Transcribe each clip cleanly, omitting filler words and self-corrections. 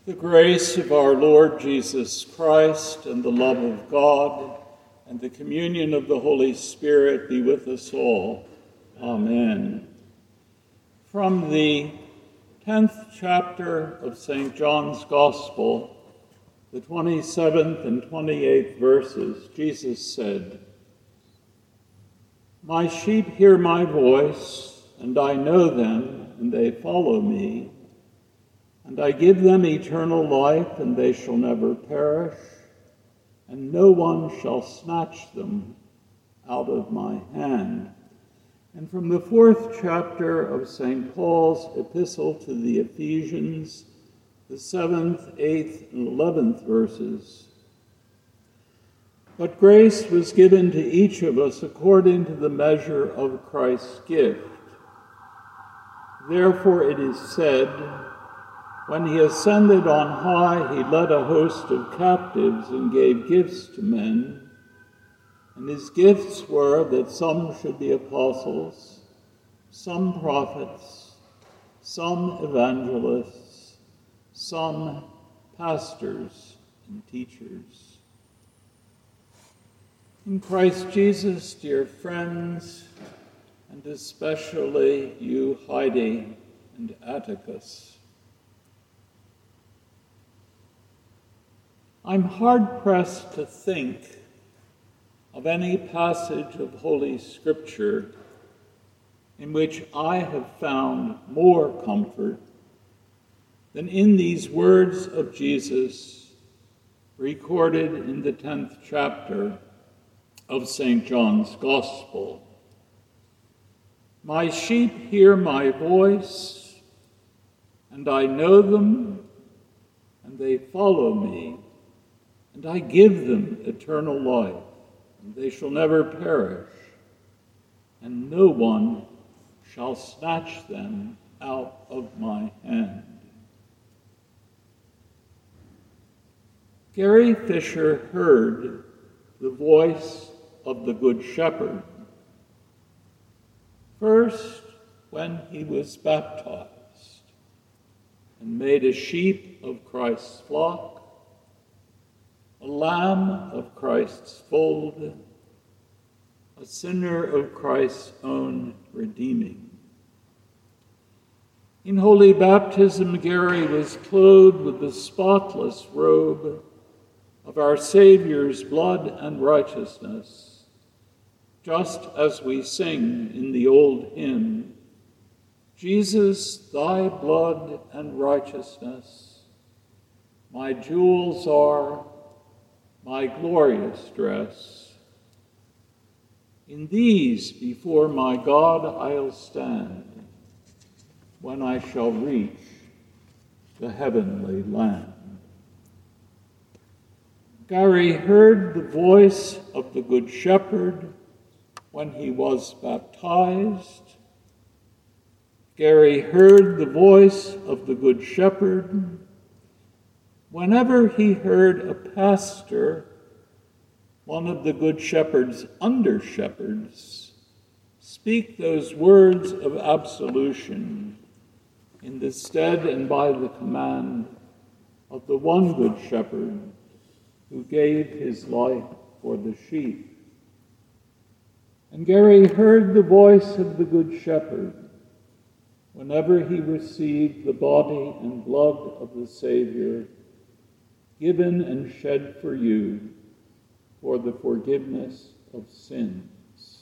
The grace of our Lord Jesus Christ and the love of God and the communion of the Holy Spirit be with us all. Amen. From the 10th chapter of St. John's Gospel, the 27th and 28th verses, Jesus said, "My sheep hear my voice, and I know them, and they follow me. And I give them eternal life, and they shall never perish, and no one shall snatch them out of my hand." And from the 4th chapter of St. Paul's epistle to the Ephesians, the 7th, 8th, and 11th verses, "But grace was given to each of us according to the measure of Christ's gift. Therefore it is said, when he ascended on high, he led a host of captives and gave gifts to men. And his gifts were that some should be apostles, some prophets, some evangelists, some pastors and teachers." In Christ Jesus, dear friends, and especially you, Heidi and Atticus, I'm hard-pressed to think of any passage of Holy Scripture in which I have found more comfort than in these words of Jesus recorded in the 10th chapter of St. John's Gospel. "My sheep hear my voice, and I know them, and they follow me. And I give them eternal life, and they shall never perish, and no one shall snatch them out of my hand." Gary Fisher heard the voice of the Good Shepherd, first when he was baptized and made a sheep of Christ's flock, a lamb of Christ's fold, a sinner of Christ's own redeeming. In holy baptism, Gary was clothed with the spotless robe of our Savior's blood and righteousness, just as we sing in the old hymn, "Jesus, thy blood and righteousness, my jewels are, my glorious dress. In these before my God I'll stand, when I shall reach the heavenly land." Gary heard the voice of the Good Shepherd when he was baptized. Gary heard the voice of the Good Shepherd whenever he heard a pastor, one of the Good Shepherd's under-shepherds, speak those words of absolution in the stead and by the command of the one Good Shepherd who gave his life for the sheep. And Gary heard the voice of the Good Shepherd whenever he received the body and blood of the Savior, given and shed for you for the forgiveness of sins.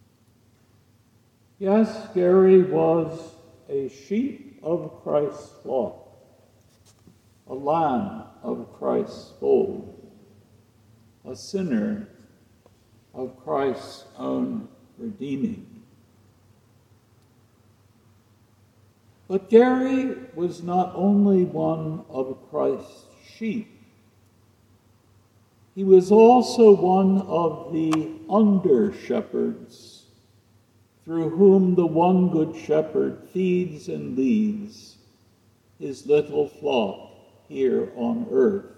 Yes, Gary was a sheep of Christ's flock, a lamb of Christ's fold, a sinner of Christ's own redeeming. But Gary was not only one of Christ's sheep, he was also one of the under-shepherds through whom the one Good Shepherd feeds and leads his little flock here on earth.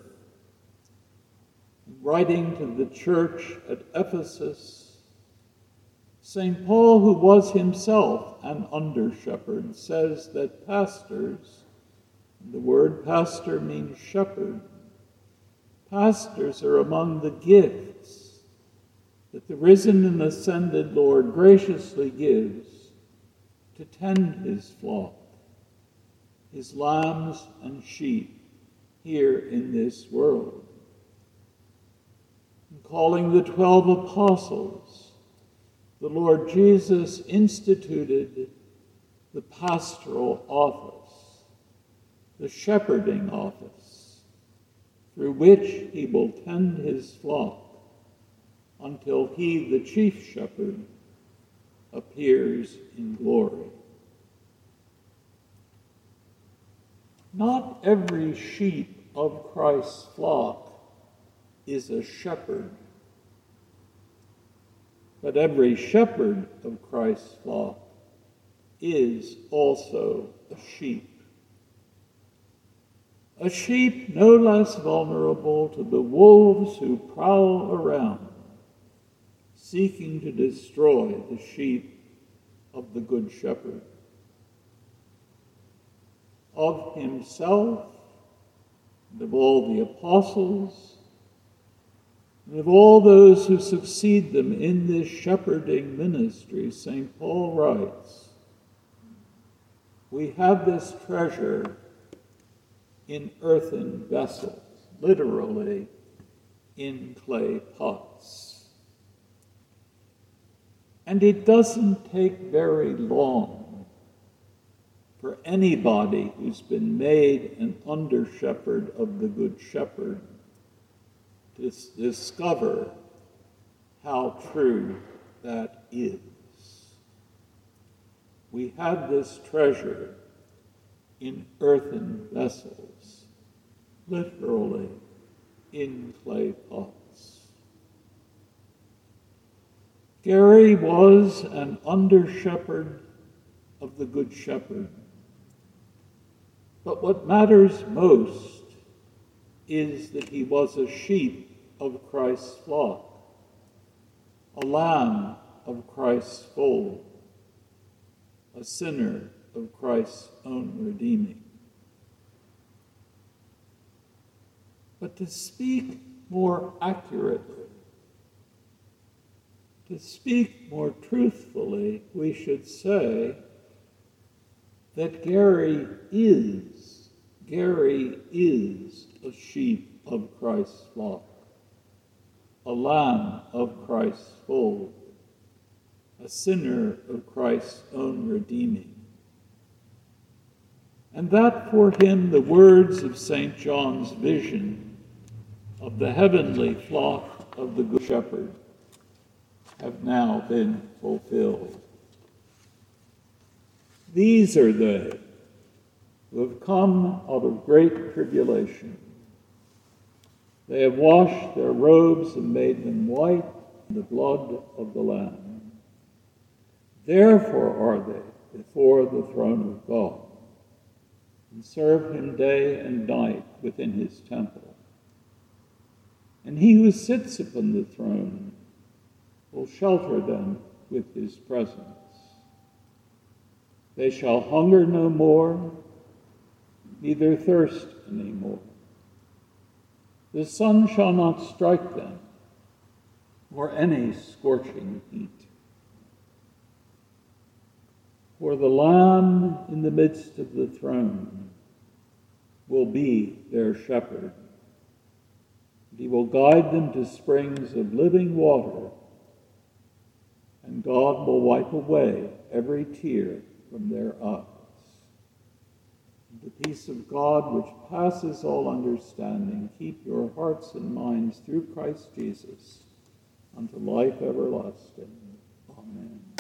Writing to the church at Ephesus, St. Paul, who was himself an under-shepherd, says that pastors The word pastor means shepherd. Pastors are among the gifts that the risen and ascended Lord graciously gives to tend his flock, his lambs and sheep here in this world. In calling the 12 apostles, the Lord Jesus instituted the pastoral office, the shepherding office, through which he will tend his flock until he, the chief shepherd, appears in glory. Not every sheep of Christ's flock is a shepherd, but every shepherd of Christ's flock is also a sheep. A sheep no less vulnerable to the wolves who prowl around, seeking to destroy the sheep of the Good Shepherd. Of himself, and of all the apostles, and of all those who succeed them in this shepherding ministry, St. Paul writes, "We have this treasure in earthen vessels," literally in clay pots. And it doesn't take very long for anybody who's been made an under-shepherd of the Good Shepherd to discover how true that is. We have this treasure in earthen vessels, literally in clay pots. Gary was an under-shepherd of the Good Shepherd. But what matters most is that he was a sheep of Christ's flock, a lamb of Christ's fold, a sinner of Christ's own redeeming. But to speak more accurately, to speak more truthfully, we should say that Gary is a sheep of Christ's flock, a lamb of Christ's fold, a sinner of Christ's own redeeming. And that for him the words of St. John's vision of the heavenly flock of the Good Shepherd have now been fulfilled. These are they who have come out of great tribulation. They have washed their robes and made them white in the blood of the Lamb. Therefore are they before the throne of God, and serve him day and night within his temple. And he who sits upon the throne will shelter them with his presence. They shall hunger no more, neither thirst any more. The sun shall not strike them, or any scorching heat. For the Lamb in the midst of the throne will be their shepherd. He will guide them to springs of living water, and God will wipe away every tear from their eyes. The peace of God, which passes all understanding, keep your hearts and minds through Christ Jesus unto life everlasting. Amen.